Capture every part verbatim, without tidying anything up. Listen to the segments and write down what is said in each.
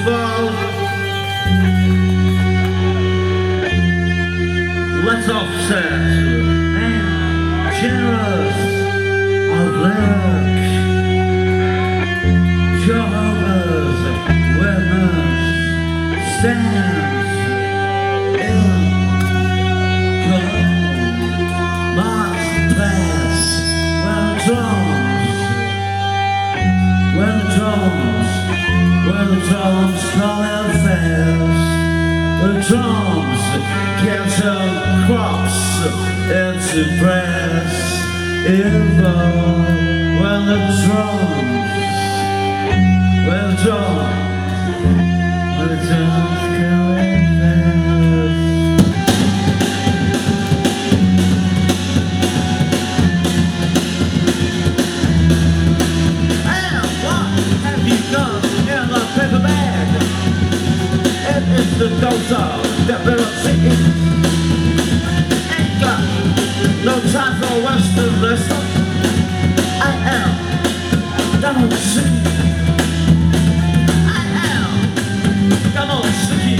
evil. Let's offset and generous of lyrics. Jehovah's Witness stands in Cologne. March past where the drums, where the drums, where the drums call it fast. The drums catch up crops into brass. Evil when the drums, when the drums, when the drums call it fast. And what have you done in the paper bag? It is the dose of debility. Ain't got no time for Western lesson. I am Donald City. I am Donald City.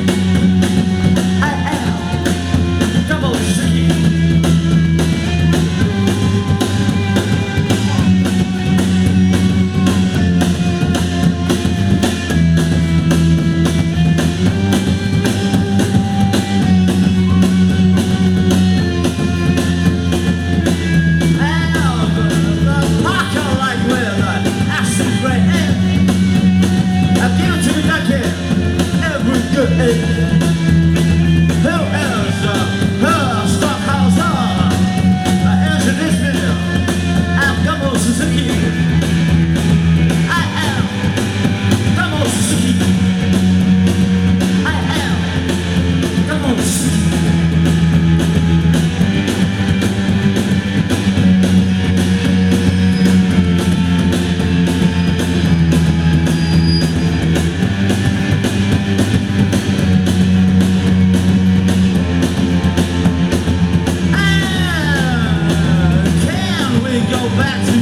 I am Donald City. Back to